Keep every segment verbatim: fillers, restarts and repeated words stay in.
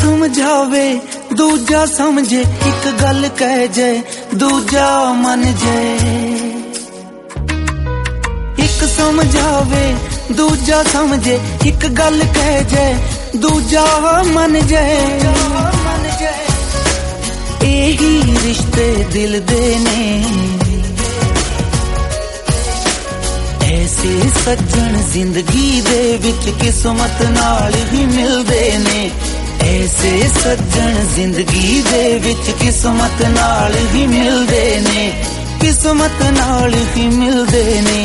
समझावे दूजा समझे, एक गल कह जाए दूजा मन जाए। एक समझावे दूजा समझे, एक गल कह जाए दूजा मन जाए। यही रिश्ते दिल दे ने, ऐसे सज्जन जिंदगी दे विच किस्मत नाल ही मिलदे ने। ऐसे सज्जन जिंदगी दे विच किस्मत नाल ही मिलदे ने, किस्मत नाल ही मिलदे ने।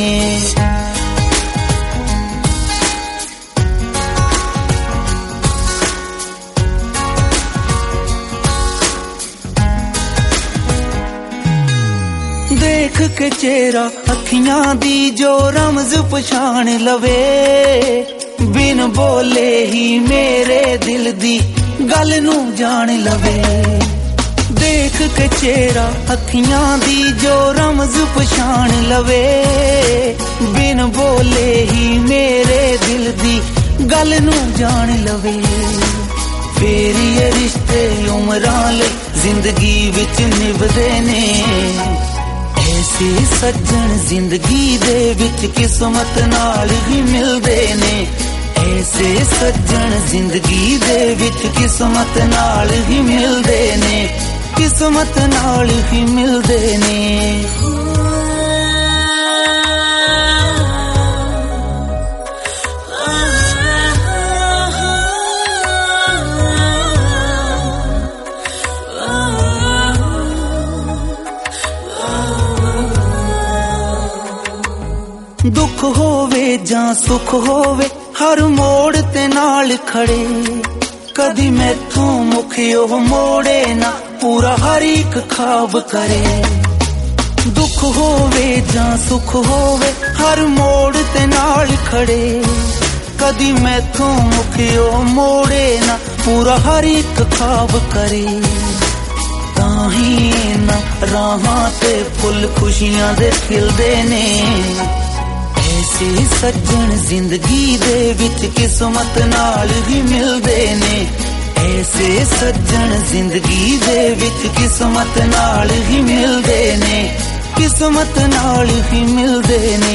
देख के चेहरा अखियां दी जो रमज पछाण लवे, बिन बोले ही मेरे दिल दी गल नू जान लवे। देख के चेहरा अखियां दी जो रमज पछाण लवे, बिन बोले ही मेरे दिल दी गल नू जान लवे। फिर ये रिश्ते उमरां लई जिंदगी विच निभदे ने। ऐसे सज्जन जिंदगी दे विच किस्मत नाल ही मिलदे ने। ऐसे सज्जन जिंदगी दे विच किस्मत नाल ही मिलदे ने, किस्मत नाल ही मिलदे ने। दुख होवे जां सुख होवे, हर मोड़ ते नाल खड़े। कदी मैथों मुखियो मोड़े ना, पूरा हर एक ख्वाब करे। दुख होवे जां सुख होवे, हर मोड़ ते नाल खड़े। कदी मैथों मुखियो मोड़े ना, पूरा हर एक ख्वाब करे। ताही ना राहां ते फुल खुशियां दे खिलदे ने। ऐसे सज्जन जिंदगी दे विच किस्मत नाल ही मिलदे ने। ऐसे सज्जन जिंदगी दे विच किस्मत नाल ही मिलदे ने, किस्मत नाल ही मिलदे ने।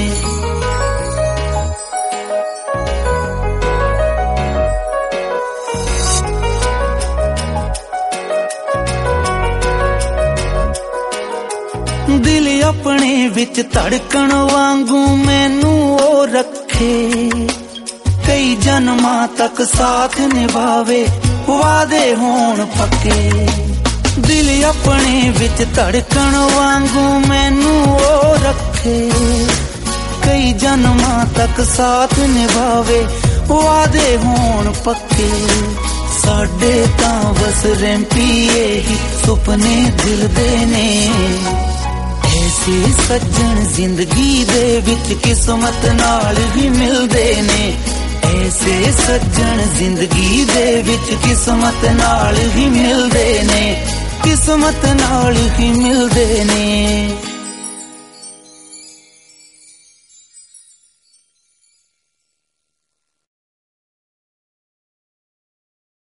दिल अपने विच धड़कन वांगू मैनू ओ रखे। कई जन्मां तक साथ निभावे, वादे होण पक्के। दिल अपने विच धड़कन वांगू मैनू ओ रखे। कई जन्मां तक साथ निभावे, वादे होण पक्के। साडे तां बस रैंपीए ही सुपने दिल दे ने। ऐसे सज्जन जिंदगी दे विच किस्मत नाल ही मिलदे ने। ऐसे सज्जन जिंदगी दे विच किस्मत नाल ही मिलदे ने, किस्मत नाल ही मिलदे ने।